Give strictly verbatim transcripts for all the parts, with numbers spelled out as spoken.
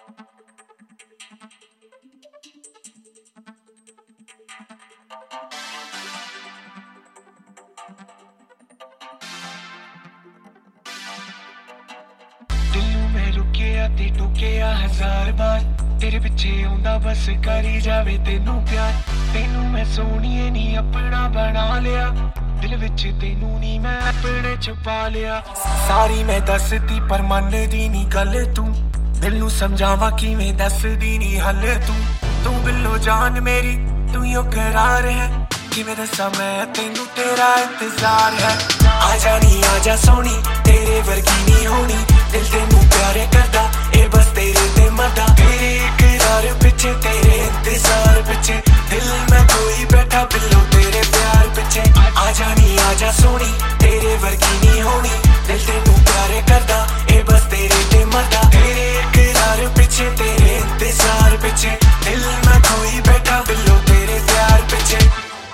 ते टोकिया हजार बार तेरे पिछे आउंदा बस करी जावे तेनू प्यार तेनू मैं सोहणीए नी अपना बना लिया दिल विच तेनू नी मैं अपने छुपा लिया सारी मैं दसदी पर मनदी नी गल तू दिल नू समझावा किवें दसदी नी हल तू तू बिल्लो जान मेरी तू यो करार है किवें दसा मैं तेनू तेरा इंतजार है आजा नी आजा सोहणी तेरे वर्गी नी होनी दिल तेनू प्यारे करदा ए बस तेरे ते मरदा तेरे इकरार पिछे तेरे इंतजार पिछे दिल में कोई बैठा बिल्लो तेरे प्यार पिछे आजा नी आजा सोहणी तेरे वर्गी नी होनी दिल तेनू प्यारे करदा ए बस तेरे ते मरदा तेरे इकरार पिछे तेरे इंतजार पिछे दिल में कोई बैठा बिल्लो तेरे प्यार पिछे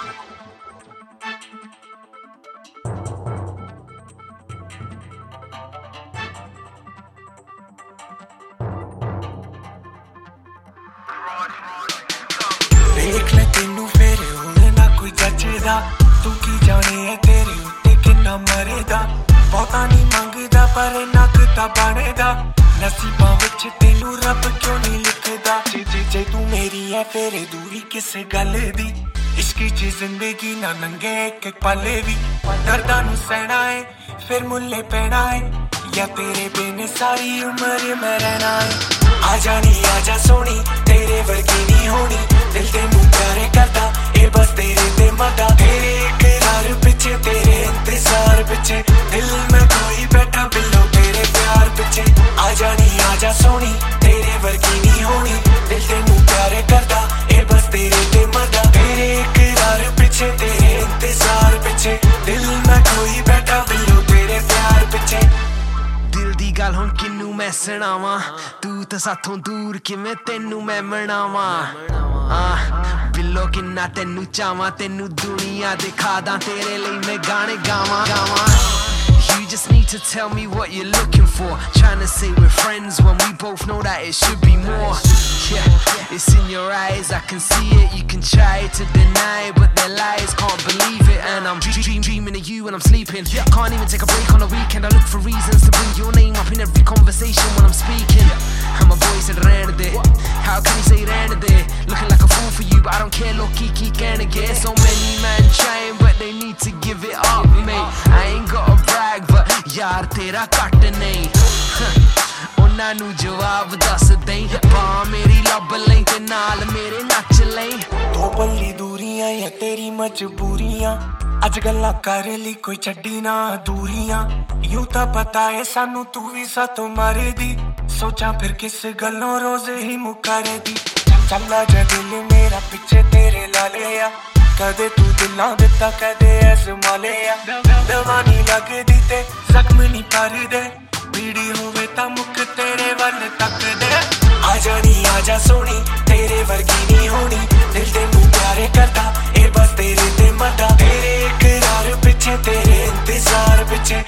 देख ले तेनू फेर होने ना कोई जचदा तू की जाने है तेरे उत्ते किन्ना मरेदा बहुता नहीं मंगदा पर नक ता बनेदा नसीबां विच तेनू रब क्यों नहीं लिखदा जे जे जे तू मेरी है फेर दूरी किस गल दी इश्क च जिंदगी ना नंगे एक पल भी दर्दां नू सहना है फिर मुल्ले पैना है या तेरे बिन सारी उम्र मैं रहना है आजा नी आजा सोहणी तेरे वर्गी नी होनी दिल तेनू प्यारे करदा ए बस तेरे ते मरदा तेरे इकरार पिछे तेरे इंतजार पिछे दिल में कोई बैठा बिल्लो तेरे प्यार पिछे आजा नी आजा सोहणी तेरे वर्गी नी होनी दिल तेनू प्यारे करदा ए बस तेरे ते मरदा तेरे इकरार पिछे तेरे इंतजार पिछे दिल में कोई बैठा बिल्लो तेरे प्यार पिछे दिल दी गल हुण किन्नू मैं सुणावां तू तां साथों दूर किवें तेनू मैं मनावां आ बिल्लो किन्ना तेनू चावां तेनू दुनिया दिखा दा तेरे लिए मैं गाने गावां गावां You just need to tell me what you're looking for. Trying to say we're friends when we both know that it should be more. Yeah, it's in your eyes, I can see it. You can try to deny, but they're lies, can't believe it. And I'm dream, dream, dreaming of you when I'm sleeping. Can't even take a break on a weekend. I look for reasons to bring your name up in every conversation when I'm speaking. And my voice at the end of it. How can you say the end of it? Looking like a fool for you, but I don't care. Look, kiki can get so many men trying, but they need to give it up, mate. I ain't got a brag, but यार तेरा cut नहीं उन्हां नू जवाब दस दें बां मेरी लब लें ते नाल मेरे नच लें दो पल्ली दूरियां या तेरी मजबूरियां अज गल्लां कर ली कोई छड्डी ना दूरियां यूं तां पता है सानू तू भी सातों मरे दी सोचा फिर किस गल्लों रोज ही मुकरे दी चला जा दिल मेरा पिछे तेरे ला लिया कदे तू दिलां दिता कदे ऐसमा लिया दवा नी लगदी ते जख्म नी कर दे बीड़ी होवे तां मुक तेरे वल तक दे आजा नी आजा सोहणी तेरे वर्गी नी होनी दिल तेनू प्यारे करदा ए बस तेरे ते मरदा तेरे इकरार पिछे तेरे इंतजार पिछे